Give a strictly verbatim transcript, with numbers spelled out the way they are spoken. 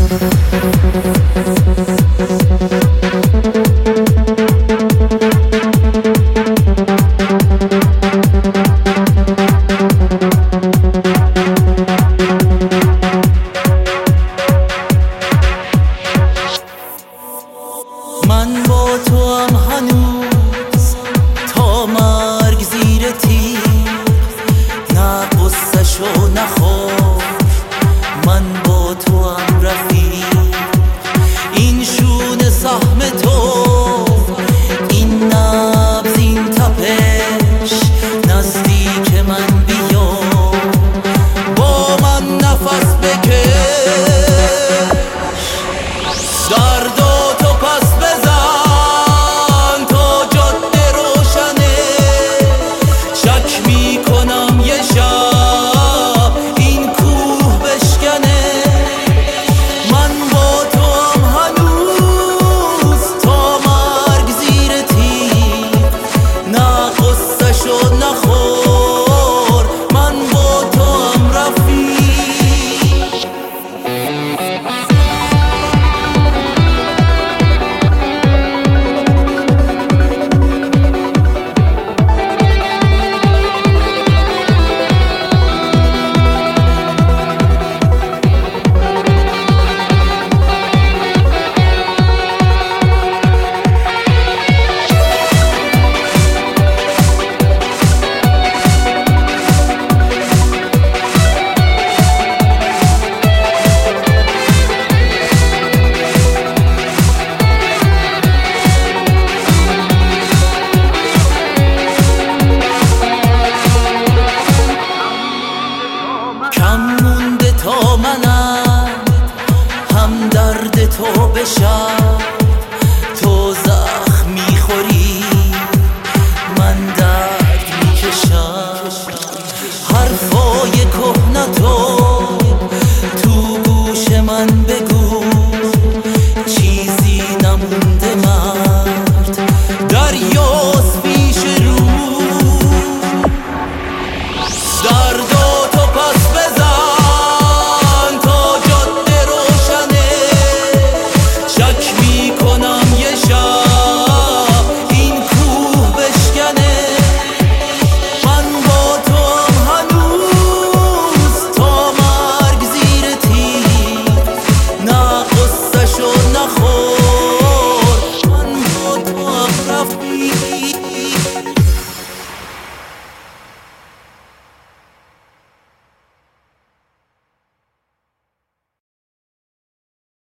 من با تو هم هنوز تا مرگ زیر تیر، نه قصه‌شو نخور، من با تو هم رفیق. این شونه سهم تو، این نبض، این تپش، نزدیک من بیا، با من نفس بکش. درداتو پس بزن تا جاده روشنه، شک میکنم یه شب این کوه بشکنه. من با تو هم هنوز تا مرگ زیر تیر، نه قصه‌شو نخور، من با تو هم رفیق. کم مونده تا منم هم درد تو بشم، تو زخم میخوری من درد میکشم. حرفای کهنه تو تو گوش من بگو، چیزی نمونده مرد دریاست پیش رو. درد